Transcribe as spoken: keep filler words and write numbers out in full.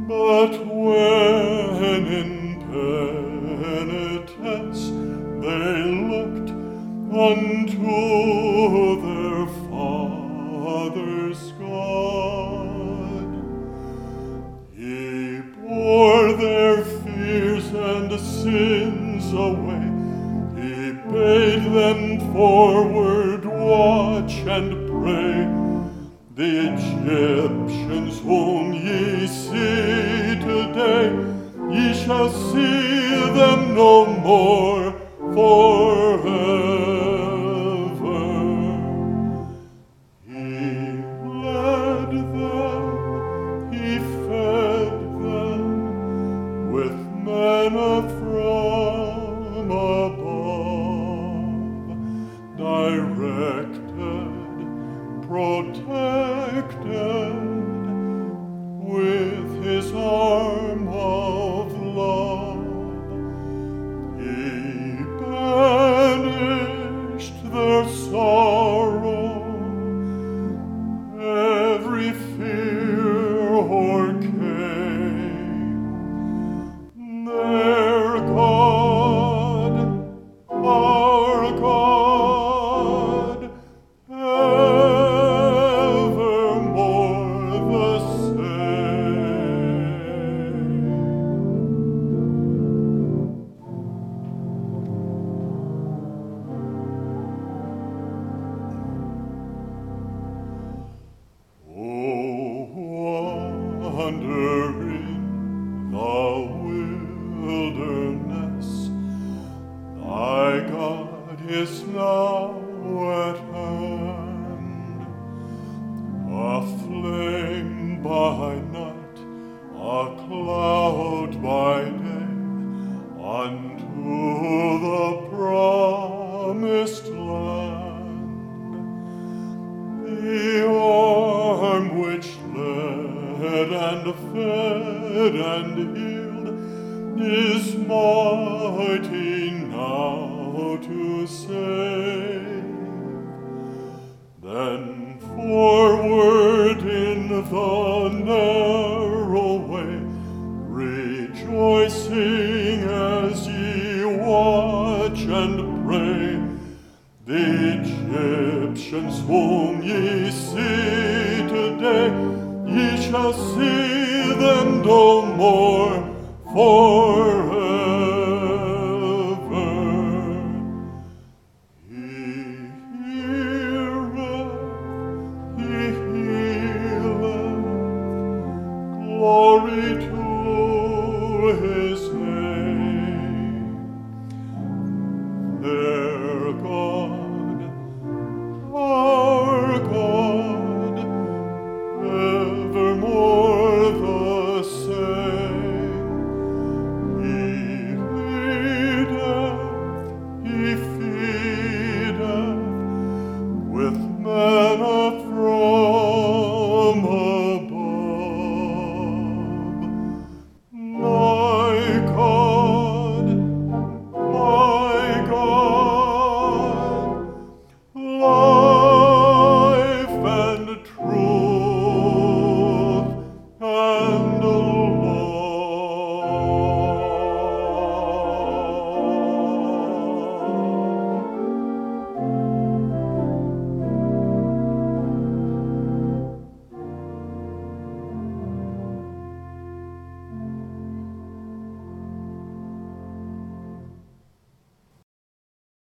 But when in penitence they looked unto their Father's God, He bore their fears and sins away. He bade them forward watch and pray. The Egyptians whom ye see today, ye shall see them no more forever. He led them, He fed them with manna from above, directed, protected with His arm of love. He banished their sorrow, every fear o'ercame. Their God, our God, evermore the same. Oh, wandering the wilderness, thy God is now at hand. A flame by night, a cloud by day, unto the promised land. The arm which led and fed and healed is mighty now to save. Then forward in the narrow way, rejoicing as ye watch and pray. The Egyptians whom ye see today, ye shall see them no more forever. He heareth, He healeth, glory to His